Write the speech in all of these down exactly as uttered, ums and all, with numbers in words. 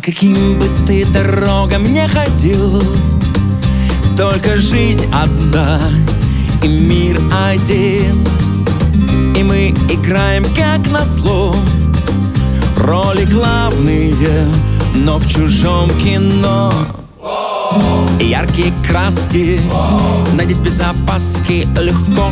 каким бы ты дорогам не ходил, только жизнь одна и мир один. И мы играем, как назло, роли главные, но в чужом кино. Яркие краски, надеть без опаски легко.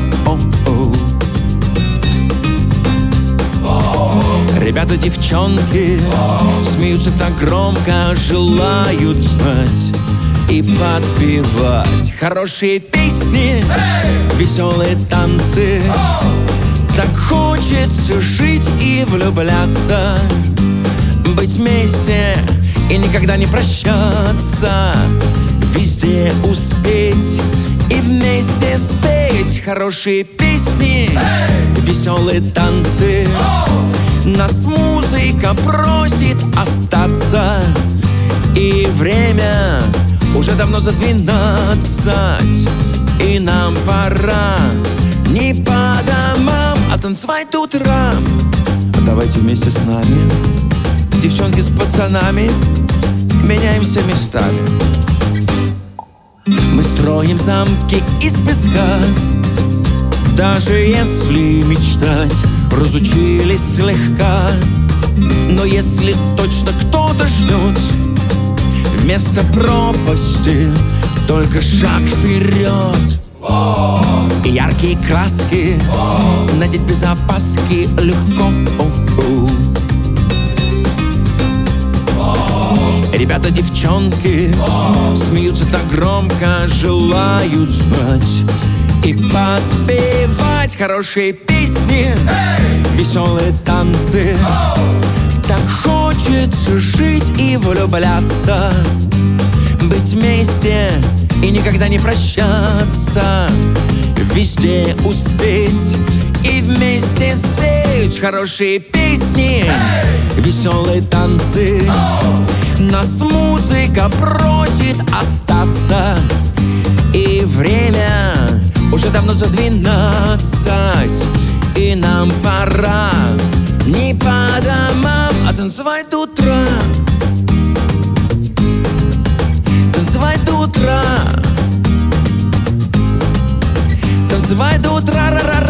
Ребята, девчонки смеются так громко, желают знать и подпевать хорошие песни, веселые танцы. Так хочется жить и влюбляться, быть вместе и никогда не прощаться, везде успеть и вместе спеть хорошие песни, веселые танцы. Нас музыка просит остаться, и время уже давно за двенадцать, и нам пора не по домам, а танцевать до утра. Давайте вместе с нами, девчонки с пацанами, меняемся местами. Мы строим замки из песка, даже если мечтать разучились слегка. Но если точно кто-то ждет, вместо пропасти только шаг вперед. И яркие краски, надеть без опаски легко. Ребята, девчонки смеются так громко, желают знать и подпевать хорошие песни, веселые танцы. Так хочется жить и влюбляться, быть вместе и никогда не прощаться, везде успеть и вместе спеть хорошие песни, веселые танцы. Нас музыка просит остаться, и время уже давно за двенадцать, и нам пора не по домам, а танцевать до утра. Танцевать до утра. Танцевать до утра.